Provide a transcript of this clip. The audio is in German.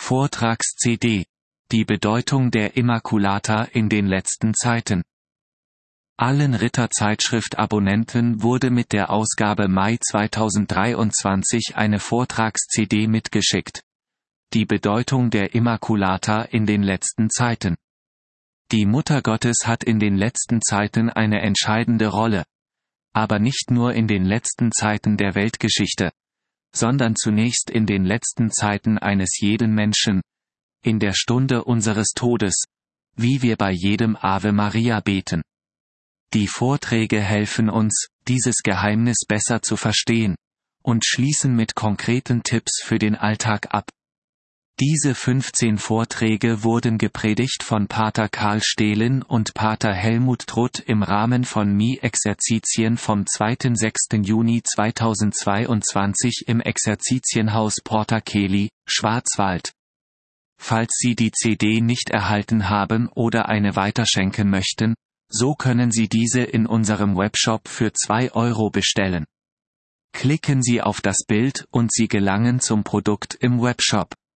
Vortrags-CD. Die Bedeutung der Immaculata in den letzten Zeiten. Allen Ritter-Zeitschrift-Abonnenten wurde mit der Ausgabe Mai 2023 eine Vortrags-CD mitgeschickt. Die Bedeutung der Immaculata in den letzten Zeiten. Die Mutter Gottes hat in den letzten Zeiten eine entscheidende Rolle. Aber nicht nur in den letzten Zeiten der Weltgeschichte, sondern zunächst in den letzten Zeiten eines jeden Menschen, in der Stunde unseres Todes, wie wir bei jedem Ave Maria beten. Die Vorträge helfen uns, dieses Geheimnis besser zu verstehen, und schließen mit konkreten Tipps für den Alltag ab. Diese 15 Vorträge wurden gepredigt von Pater Karl Stehlen und Pater Helmut Trutt im Rahmen von Mi-Exerzitien vom 2.6. Juni 2022 im Exerzitienhaus Porta Coeli, Schwarzwald. Falls Sie die CD nicht erhalten haben oder eine weiterschenken möchten, so können Sie diese in unserem Webshop für 2 € bestellen. Klicken Sie auf das Bild und Sie gelangen zum Produkt im Webshop.